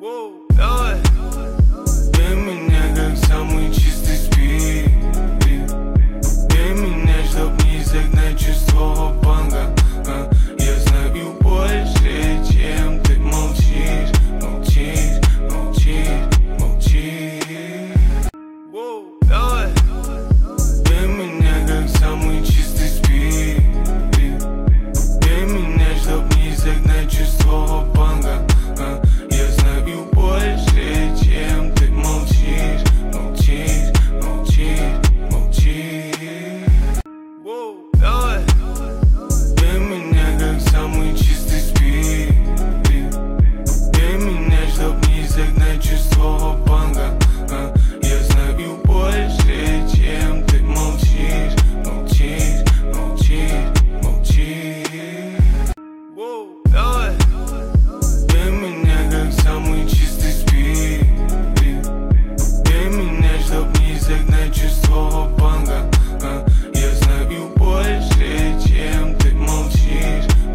Давай. Для меня как самый чистый спирит. Для меня, чтоб не загнать чувство банга. Я знаю больше, чем ты молчишь. Молчишь, молчишь, молчишь. Давай. Для меня как самый чистый спирит. Для меня, чтоб не загнать чувство банга. Я знаю больше, чем ты молчишь. Молчишь, молчишь, молчишь. Давай. Для меня как самый чистый спирит. Для меня, чтоб не загнать чувство банга. Я знаю больше, чем ты молчишь. Молчишь, молчишь, молчишь. Давай. Для меня как самый чистый спирит. Для меня, чтоб не загнать чувство банга.